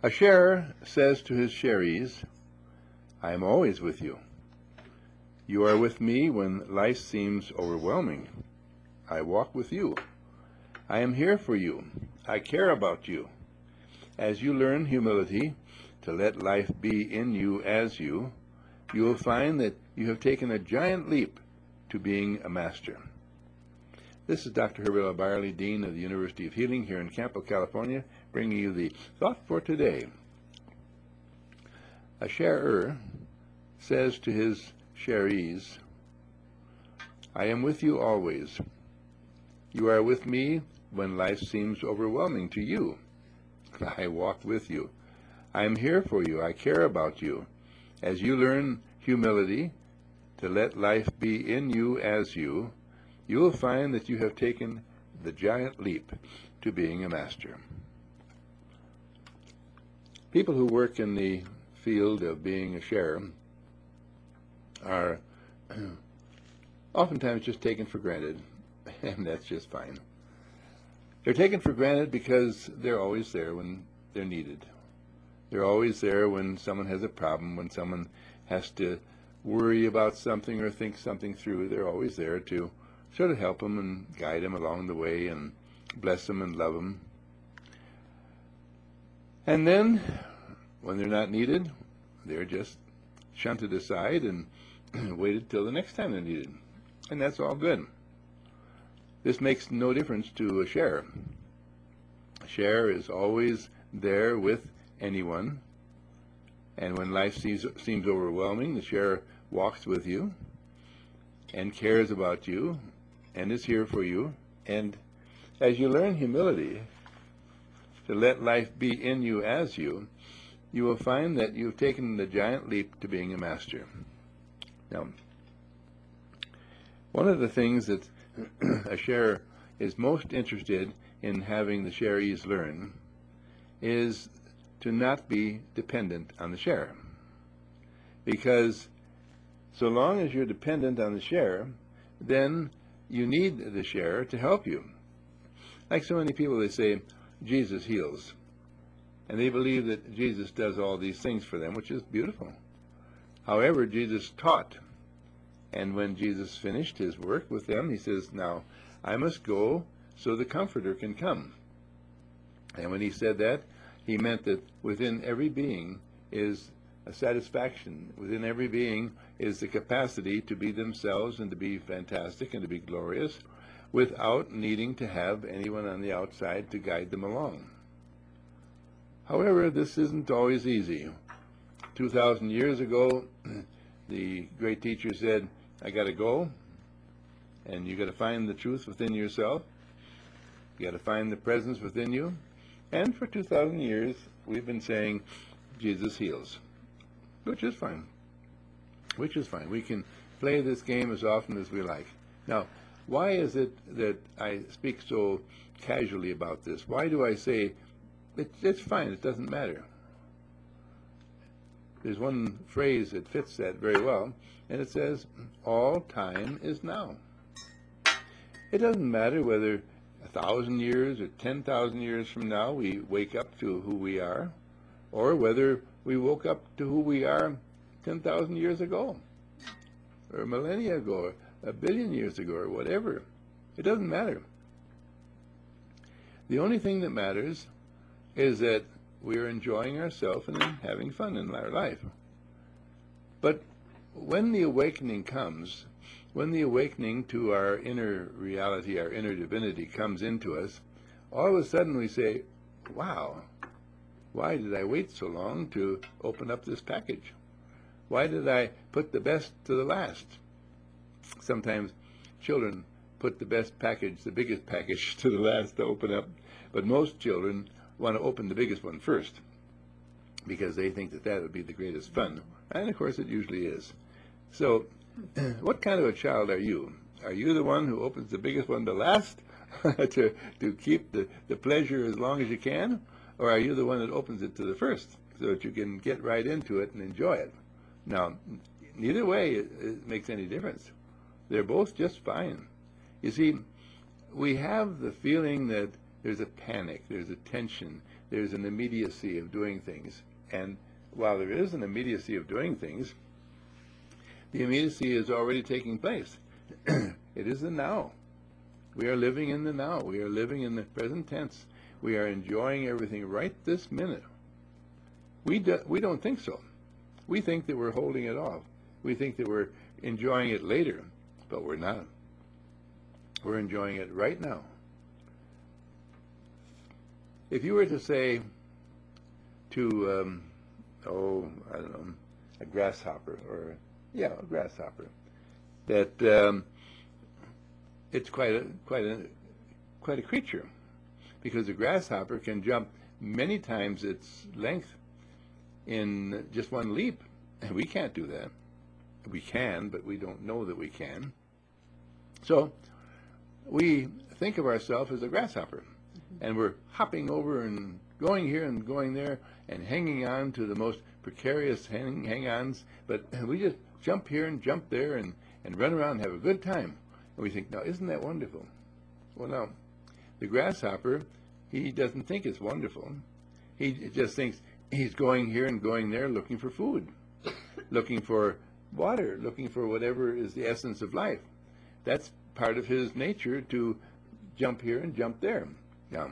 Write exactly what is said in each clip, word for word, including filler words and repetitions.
A sharer says to his sharees, I am always with you. You are with me when life seems overwhelming. I walk with you. I am here for you. I care about you. As you learn humility, to let life be in you as you, you will find that you have taken a giant leap to being a master. This is Doctor Herbert L. Byerly, Dean of the University of Healing here in Campo, California, bringing you the thought for today. A sharer says to his sharees, I am with you always. You are with me when life seems overwhelming to you. I walk with you. I am here for you. I care about you. As you learn humility, to let life be in you as you, you will find that you have taken the giant leap to being a master. People who work in the field of being a sharer are oftentimes just taken for granted, and that's just fine. They're taken for granted because they're always there when they're needed. They're always there when someone has a problem, when someone has to worry about something or think something through. They're always there to sort of help them and guide them along the way and bless them and love them. And then, when they're not needed, they're just shunted aside and waited till the next time they're needed. And that's all good. This makes no difference to a sharer. A sharer is always there with anyone. And when life seems, seems overwhelming, the sharer walks with you and cares about you and is here for you. And as you learn humility, to let life be in you as you, you will find that you've taken the giant leap to being a master. Now, one of the things that a sharer is most interested in having the sharees learn is to not be dependent on the sharer. Because so long as you're dependent on the sharer, then you need the sharer to help you. Like so many people, they say, Jesus heals. And they believe that Jesus does all these things for them, which is beautiful. However, Jesus taught. And when Jesus finished his work with them, he says, now, I must go so the Comforter can come. And when he said that, he meant that within every being is a satisfaction. Within every being is the capacity to be themselves and to be fantastic and to be glorious without needing to have anyone on the outside to guide them along. However, this isn't always easy. Two thousand years ago, the great teacher said, I got to go, and you got to find the truth within yourself. You got to find the presence within you. And for two thousand years, we've been saying, Jesus heals, which is fine. Which is fine. We can play this game as often as we like. Now, why is it that I speak so casually about this? Why do I say, it, it's fine, it doesn't matter? There's one phrase that fits that very well, and it says, all time is now. It doesn't matter whether a thousand years or ten thousand years from now we wake up to who we are, or whether we woke up to who we are ten thousand years ago, or a millennia ago, or a billion years ago, or whatever. It doesn't matter. The only thing that matters is that we are enjoying ourselves and having fun in our life. But when the awakening comes, when the awakening to our inner reality, our inner divinity comes into us, all of a sudden we say, wow, why did I wait so long to open up this package? Why did I put the best to the last? Sometimes children put the best package, the biggest package, to the last to open up, but most children want to open the biggest one first because they think that that would be the greatest fun. And of course it usually is. So what kind of a child are you? Are you the one who opens the biggest one to last to, to keep the, the pleasure as long as you can? Or are you the one that opens it to the first so that you can get right into it and enjoy it? Now, neither way it, it makes any difference. They're both just fine. You see, we have the feeling that there's a panic, there's a tension, there's an immediacy of doing things. And while there is an immediacy of doing things, the immediacy is already taking place. It is the now. We are living in the now. We are living in the present tense. We are enjoying everything right this minute. We, do, we don't think so. We think that we're holding it off. We think that we're enjoying it later, but we're not. We're enjoying it right now. If you were to say to, um, oh, I don't know, a grasshopper, or, yeah, a grasshopper, that um, it's quite a, quite a, quite a creature, because a grasshopper can jump many times its length in just one leap, and we can't do that. We can, but we don't know that we can. So we think of ourselves as a grasshopper, mm-hmm. and we're hopping over and going here and going there and hanging on to the most precarious hang- hang-ons, but we just jump here and jump there and, and run around and have a good time. And we think, now, isn't that wonderful? Well, no. The grasshopper, he doesn't think it's wonderful. He just thinks he's going here and going there looking for food, looking for water, looking for whatever is the essence of life. That's part of his nature, to jump here and jump there. Now,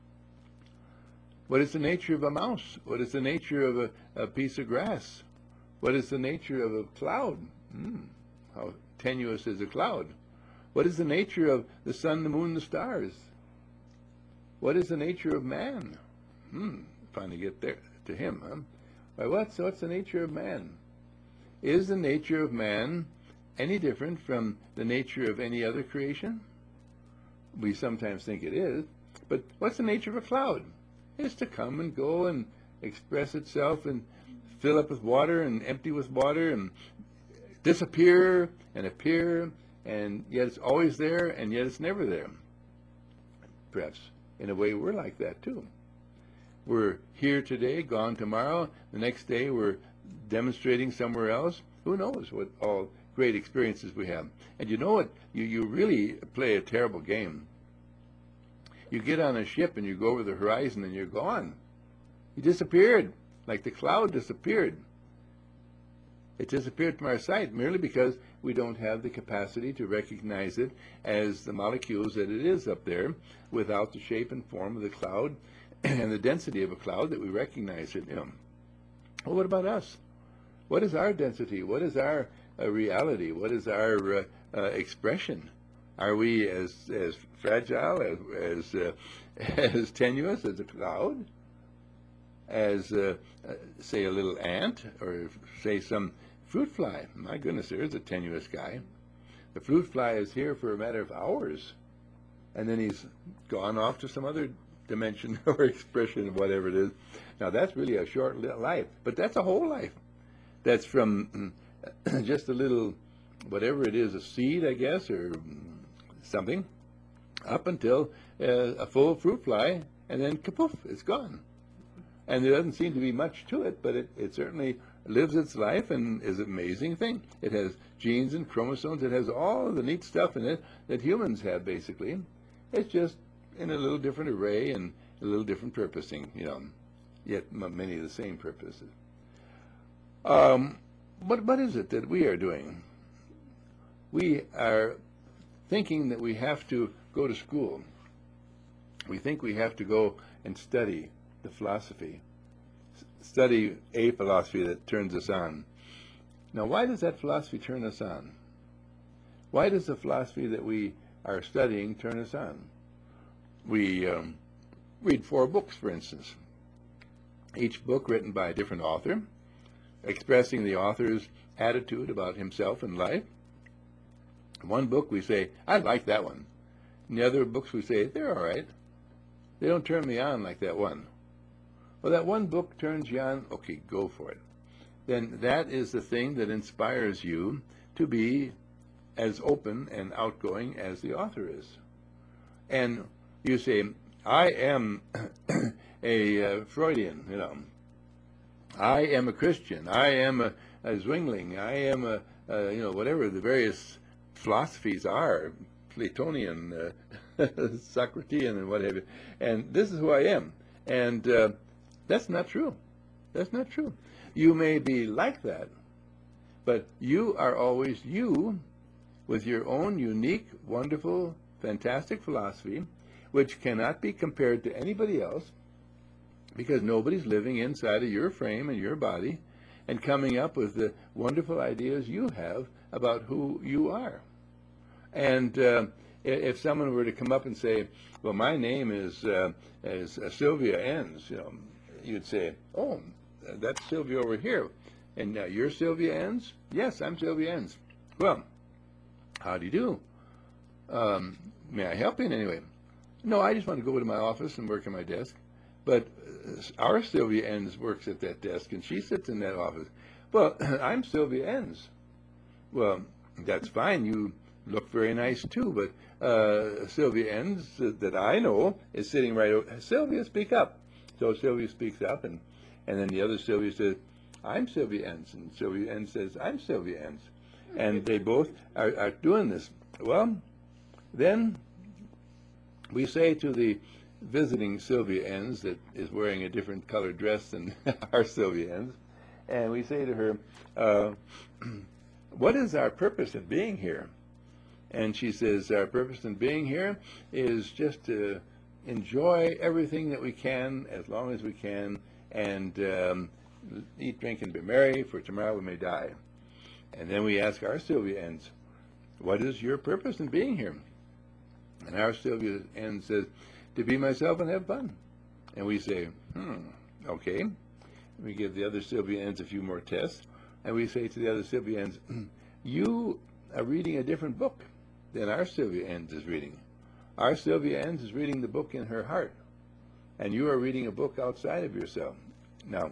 what is the nature of a mouse? What is the nature of a, a piece of grass? What is the nature of a cloud? Hmm, how tenuous is a cloud? What is the nature of the sun, the moon, the stars? What is the nature of man? Hmm, finally get there to him, huh? Why, what's, what's the nature of man? Is the nature of man any different from the nature of any other creation? We sometimes think it is, but what's the nature of a cloud? It's to come and go and express itself and fill up with water and empty with water and disappear and appear, and yet it's always there, and yet it's never there. Perhaps in a way we're like that too. We're here today, gone tomorrow. The next day we're demonstrating somewhere else. Who knows what all great experiences we have. And you know what? You, you really play a terrible game. You get on a ship and you go over the horizon and you're gone. You disappeared, like the cloud disappeared. It disappeared from our sight merely because we don't have the capacity to recognize it as the molecules that it is up there, without the shape and form of the cloud and the density of a cloud that we recognize it in. Well, what about us? What is our density? What is our uh, reality? What is our uh, uh, expression? Are we as as fragile, as as, uh, as tenuous as a cloud, as uh, uh, say a little ant, or say some fruit fly? My goodness, there's a tenuous guy. The fruit fly is here for a matter of hours, and then he's gone off to some other dimension or expression of whatever it is. Now that's really a short life, but that's a whole life. That's from just a little, whatever it is, a seed, I guess, or something, up until uh, a full fruit fly, and then kapoof, it's gone. And there doesn't seem to be much to it, but it, it certainly lives its life and is an amazing thing. It has genes and chromosomes. It has all the neat stuff in it that humans have, basically. It's just in a little different array and a little different purposing, you know, yet m- many of the same purposes. Um, what, what is it that we are doing? We are thinking that we have to go to school. We think we have to go and study the philosophy, S- study a philosophy that turns us on. Now, why does that philosophy turn us on? Why does the philosophy that we are studying turn us on? We um, read four books, for instance, each book written by a different author, expressing the author's attitude about himself and life. One book we say, I like that one. And the other books we say, they're all right. They don't turn me on like that one. Well, that one book turns you on, okay, go for it. Then that is the thing that inspires you to be as open and outgoing as the author is. And you say, I am a uh, Freudian, you know. I am a Christian. I am a, a Zwingli. I am a, a, you know, whatever the various philosophies are, Platonian, uh, Socratean, and what have you. And this is who I am. And uh, that's not true. That's not true. You may be like that, but you are always you with your own unique, wonderful, fantastic philosophy, which cannot be compared to anybody else because nobody's living inside of your frame and your body and coming up with the wonderful ideas you have about who you are. And uh, if someone were to come up and say, well, my name is, uh, is uh, Sylvia Enns, you know, you'd say, oh, that's Sylvia over here. And uh, you're Sylvia Enns? Yes, I'm Sylvia Enns. Well, how do you do? Um, may I help you in any way? No, I just want to go to my office and work at my desk. But uh, our Sylvia Enns works at that desk, and she sits in that office. Well, I'm Sylvia Enns. Well, that's fine. You look very nice, too. But uh, Sylvia Enns uh, that I know is sitting right over. Sylvia, speak up. So Sylvia speaks up, and, and then the other Sylvia says, I'm Sylvia Enns. And Sylvia Enns says, I'm Sylvia Enns. And they both are, are doing this. Well, then we say to the visiting Sylvia Enns that is wearing a different colored dress than our Sylvia Enns, and we say to her, uh, what is our purpose in being here? And she says, our purpose in being here is just to enjoy everything that we can as long as we can, and um, eat, drink, and be merry, for tomorrow we may die. And then we ask our Sylvia Enns, what is your purpose in being here? And our Sylvia Enns says, to be myself and have fun. And we say, hmm, okay. We give the other Sylvia Enns a few more tests, and we say to the other Sylvia Enns, you are reading a different book than our Sylvia Enns is reading. Our Sylvia Enns is reading the book in her heart, and you are reading a book outside of yourself. Now,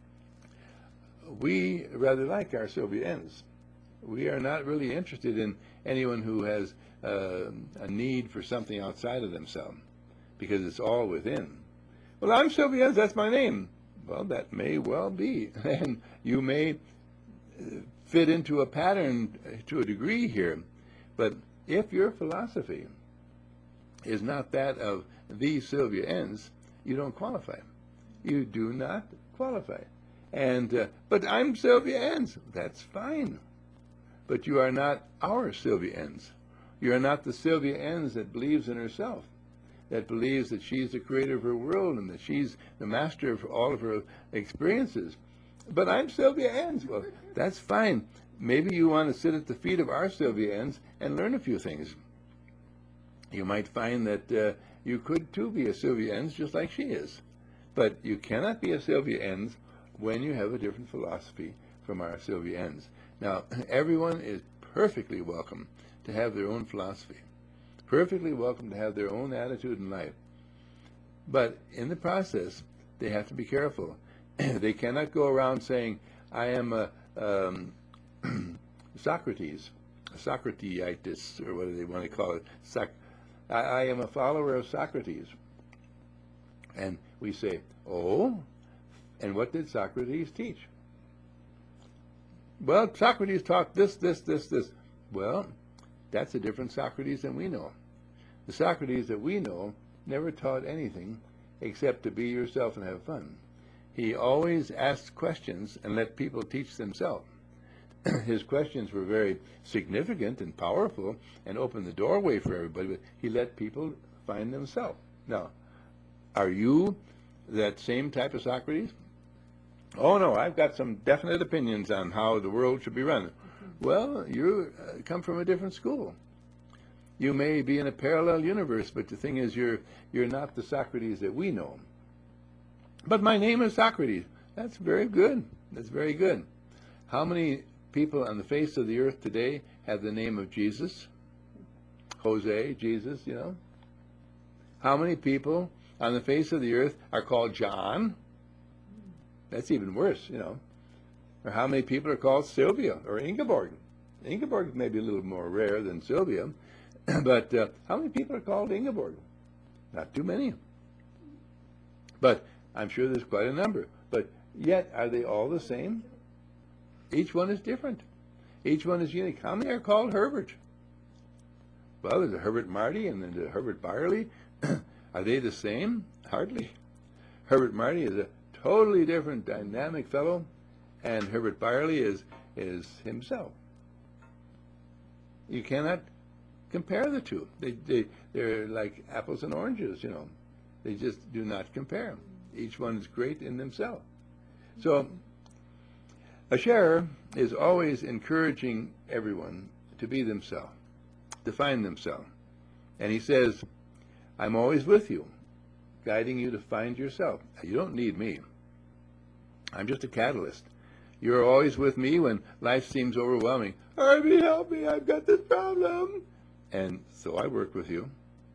we rather like our Sylvia Enns. We are not really interested in anyone who has uh, a need for something outside of themselves, because it's all within. Well, I'm Sylvia Enns, that's my name. Well, that may well be. And you may fit into a pattern to a degree here. But if your philosophy is not that of the Sylvia Enns, you don't qualify. You do not qualify. And uh, but I'm Sylvia Enns. That's fine. But you are not our Sylvia Enns. You are not the Sylvia Enns that believes in herself, that believes that she's the creator of her world and that she's the master of all of her experiences. But I'm Sylvia Enns. Well, that's fine. Maybe you want to sit at the feet of our Sylvia Enns and learn a few things. You might find that uh, you could too be a Sylvia Enns just like she is. But you cannot be a Sylvia Enns when you have a different philosophy from our Sylvia Enns. Now, everyone is perfectly welcome to have their own philosophy, perfectly welcome to have their own attitude in life. But in the process, they have to be careful. They cannot go around saying, I am a um, Socrates, a Socrateitis, or what do they want to call it? Soc I, I am a follower of Socrates. And we say, oh, and what did Socrates teach? Well, Socrates taught this, this, this, this. Well, that's a different Socrates than we know. The Socrates that we know never taught anything except to be yourself and have fun. He always asked questions and let people teach themselves. His questions were very significant and powerful and opened the doorway for everybody, but he let people find themselves. Now, are you that same type of Socrates? Oh, no, I've got some definite opinions on how the world should be run. Well, you uh, come from a different school. You may be in a parallel universe, but the thing is you're, you're not the Socrates that we know. But my name is Socrates. That's very good. That's very good. How many people on the face of the earth today have the name of Jesus? Jose, Jesus, you know? How many people on the face of the earth are called John? That's even worse, you know. Or how many people are called Sylvia or Ingeborg? Ingeborg may be a little more rare than Sylvia, but uh, how many people are called Ingeborg? Not too many. But I'm sure there's quite a number. But yet, are they all the same? Each one is different. Each one is unique. How many are called Herbert? Well, there's a Herbert Marty and then a Herbert Byerly. Are they the same? Hardly. Herbert Marty is a totally different, dynamic fellow, and Herbert Byerly is is himself. You cannot compare the two. They they they're like apples and oranges, you know. They just do not compare. Each one is great in themselves. So a sharer is always encouraging everyone to be themselves, to find themselves. And he says, I'm always with you, guiding you to find yourself. You don't need me. I'm just a catalyst. You're always with me when life seems overwhelming. Harvey, help me, I've got this problem. And so I work with you,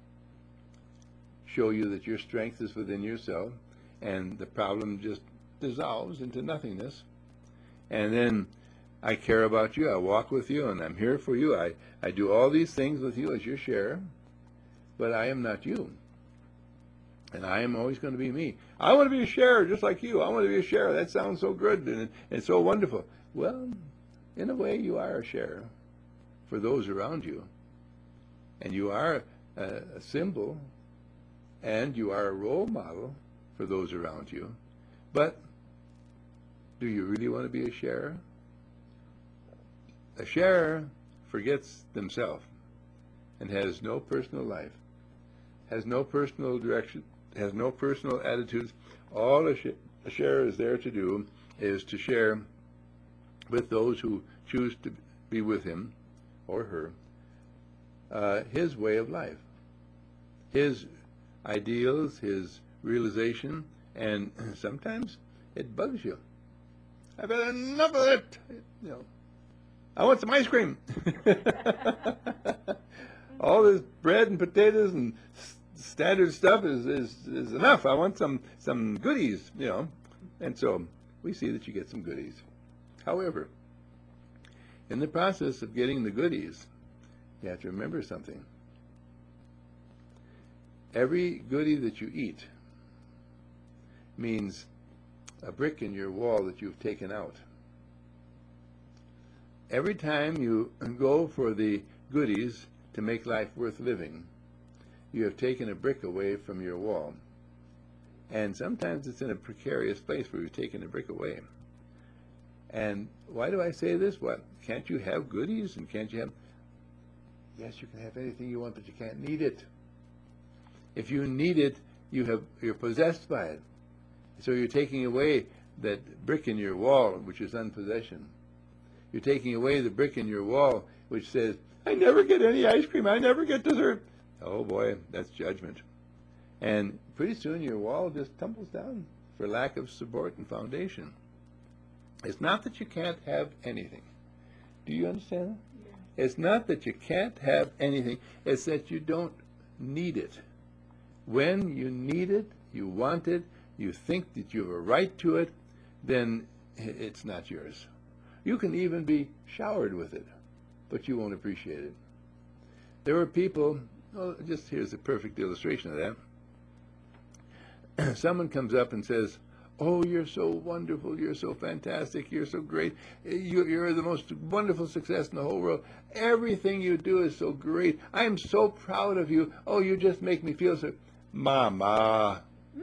show you that your strength is within yourself, and the problem just dissolves into nothingness. And then I care about you, I walk with you, and I'm here for you. I, I do all these things with you as your sharer, but I am not you. And I am always going to be me. I want to be a sharer just like you. I want to be a sharer. That sounds so good and it's so wonderful. Well, in a way, you are a sharer for those around you. And you are a, a symbol, and you are a role model for those around you. But do you really want to be a sharer? A sharer forgets themselves and has no personal life, has no personal direction, has no personal attitudes. All a, sh a sharer is there to do is to share with those who choose to be with him or her uh, his way of life, his ideals, his realization, and sometimes it bugs you. I've had enough of it. You know, I want some ice cream. All this bread and potatoes and standard stuff is, is, is enough. I want some, some goodies, you know. And so we see that you get some goodies. However, in the process of getting the goodies, you have to remember something. Every goodie that you eat means a brick in your wall that you've taken out. Every time you go for the goodies to make life worth living, you have taken a brick away from your wall. And sometimes it's in a precarious place where you've taken a brick away. And why do I say this? What? Can't you have goodies? And can't you have... Yes, you can have anything you want, but you can't need it. If you need it, you have, you're possessed by it. So you're taking away that brick in your wall, which is unpossession. You're taking away the brick in your wall, which says, I never get any ice cream, I never get dessert. Oh boy, that's judgment. And pretty soon your wall just tumbles down for lack of support and foundation. It's not that you can't have anything. Do you understand that? Yeah. It's not that you can't have anything. It's that you don't need it. When you need it, you want it, you think that you have a right to it, then it's not yours. You can even be showered with it, but you won't appreciate it. There are people, oh, just here's a perfect illustration of that. Someone comes up and says, oh, you're so wonderful, you're so fantastic, you're so great, you're the most wonderful success in the whole world. Everything you do is so great. I'm so proud of you. Oh, you just make me feel so... Mama.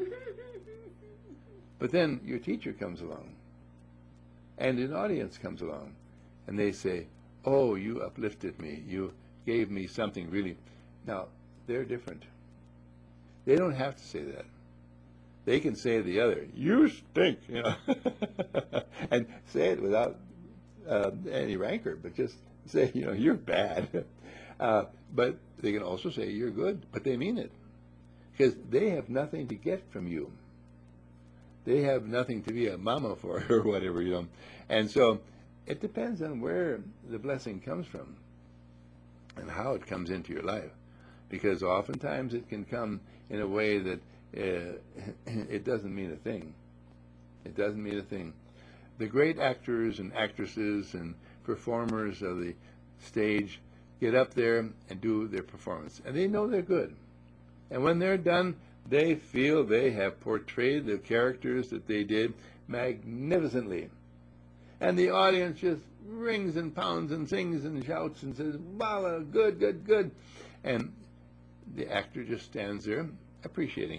But then your teacher comes along, and an audience comes along, and they say, oh, you uplifted me. You gave me something really... Now, they're different. They don't have to say that. They can say the other, you stink, you know, and say it without uh, any rancor, but just say, you know, you're bad. Uh, but they can also say you're good, but they mean it, because they have nothing to get from you. They have nothing to be a mama for or whatever, you know. And so it depends on where the blessing comes from and how it comes into your life, because oftentimes it can come in a way that Uh, it doesn't mean a thing. It doesn't mean a thing. The great actors and actresses and performers of the stage get up there and do their performance, and they know they're good. And when they're done, they feel they have portrayed the characters that they did magnificently. And the audience just rings and pounds and sings and shouts and says, wow, good, good, good. And the actor just stands there appreciating it,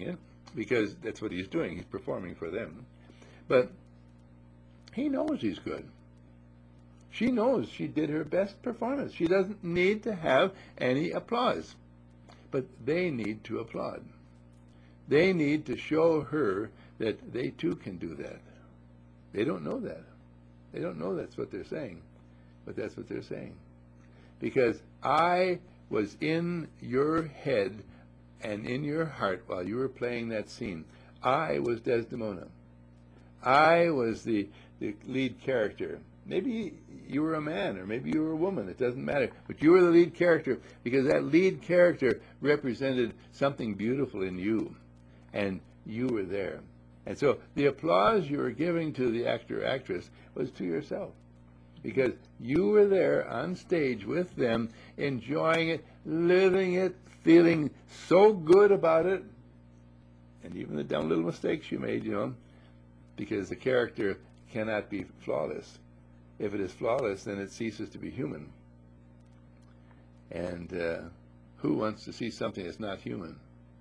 because that's what he's doing. He's performing for them. But he knows he's good. She knows she did her best performance. She doesn't need to have any applause. But they need to applaud. They need to show her that they too can do that. They don't know that. They don't know that's what they're saying. But that's what they're saying. Because I was in your head and in your heart while you were playing that scene. I was Desdemona. I was the, the lead character. Maybe you were a man, or maybe you were a woman. It doesn't matter. But you were the lead character, because that lead character represented something beautiful in you, and you were there. And so the applause you were giving to the actor or actress was to yourself, because you were there on stage with them, enjoying it, living it, feeling so good about it, and even the dumb little mistakes you made, you know, because the character cannot be flawless. If it is flawless, then it ceases to be human. And uh, who wants to see something that's not human?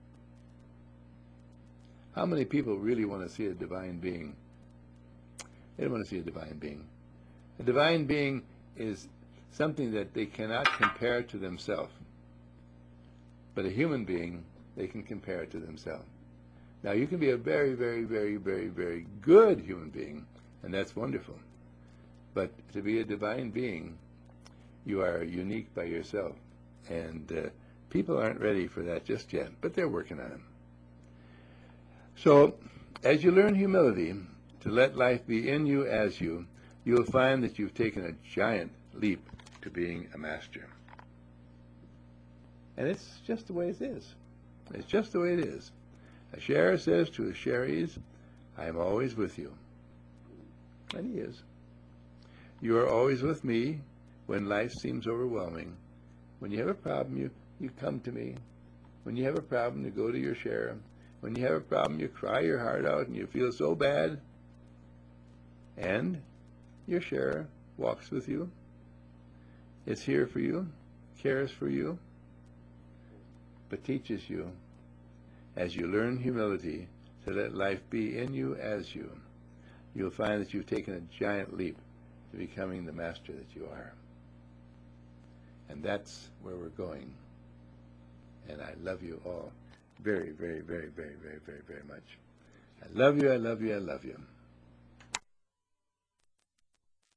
How many people really want to see a divine being? They don't want to see a divine being. A divine being is something that they cannot compare to themselves. But a human being, they can compare to themselves. Now, you can be a very, very, very, very, very good human being, and that's wonderful. But to be a divine being, you are unique by yourself. And uh, people aren't ready for that just yet, but they're working on it. So, as you learn humility, to let life be in you as you, you'll find that you've taken a giant leap to being a master. And it's just the way it is. It's just the way it is. A sharer says to his sharees, I am always with you. And he is. You are always with me when life seems overwhelming. When you have a problem, you, you come to me. When you have a problem, you go to your sharer. When you have a problem, you cry your heart out and you feel so bad. And your sharer walks with you, is here for you, cares for you, but teaches you, as you learn humility, to let life be in you as you. You'll find that you've taken a giant leap to becoming the master that you are. And that's where we're going. And I love you all very, very, very, very, very, very, very much. I love you, I love you, I love you.